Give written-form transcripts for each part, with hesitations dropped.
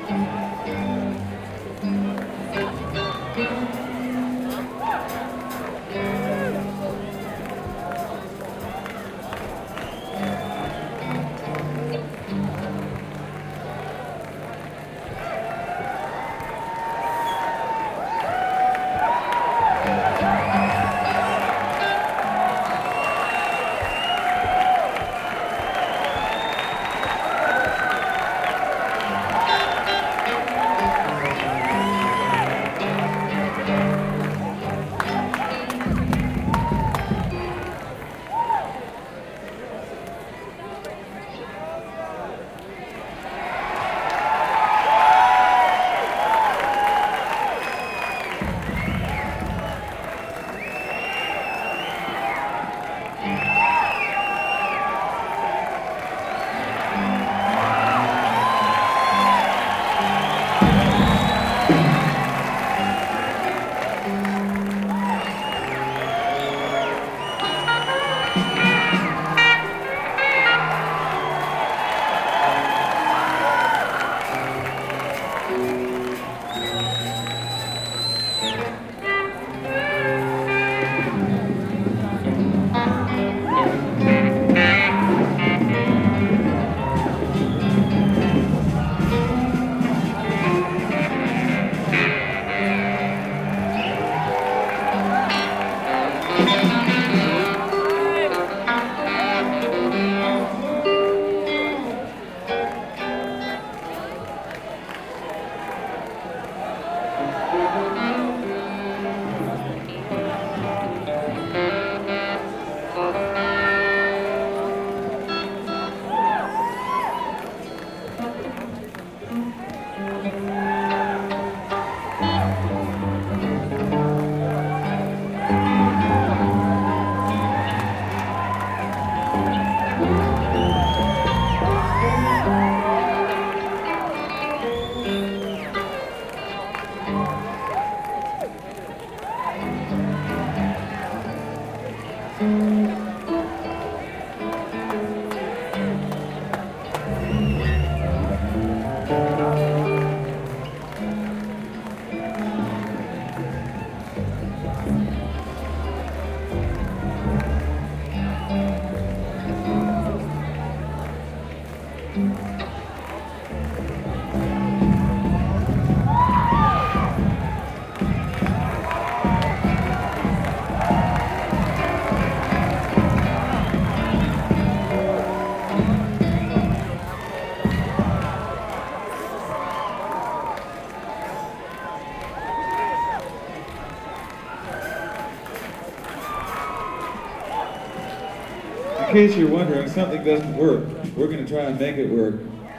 In case you're wondering, something doesn't work. We're going to try and make it work.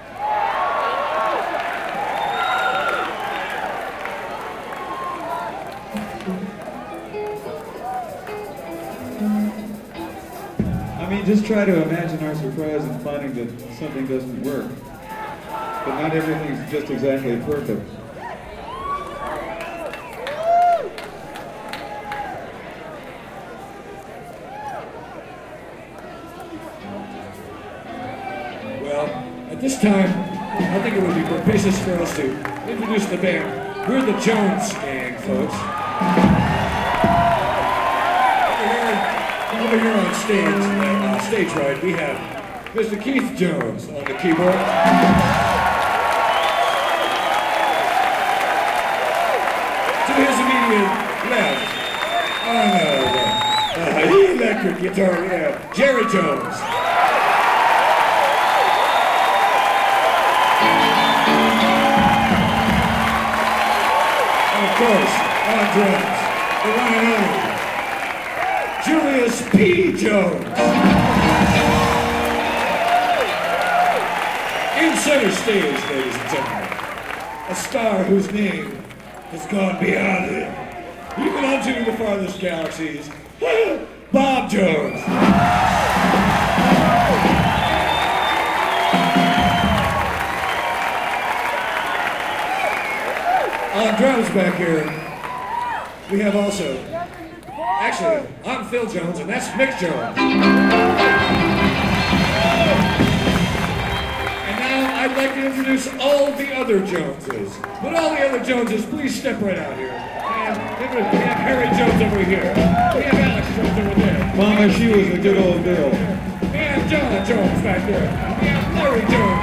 I mean, just try to imagine our surprise in finding that something doesn't work. But not everything's just exactly perfect. At this time, I think it would be propitious for us to introduce the band. We're the Jones Gang, folks. Over here on stage right, we have Mr. Keith Jones on the keyboard. To his immediate left, on the electric guitar, we have Jerry Jones. Of course, on drums, the one and only Julius P. Jones. In center stage, ladies and gentlemen, a star whose name has gone beyond it, even unto the farthest galaxies, Bob Jones. On drums back here, we have also, actually, I'm Phil Jones, and that's Mick Jones. And now I'd like to introduce all the other other Joneses. Would all the other Joneses please step right out here? We have Harry Jones over here. We have Alex Jones over there. Mama, she was a good old girl. We have John Jones back there. We have Larry Jones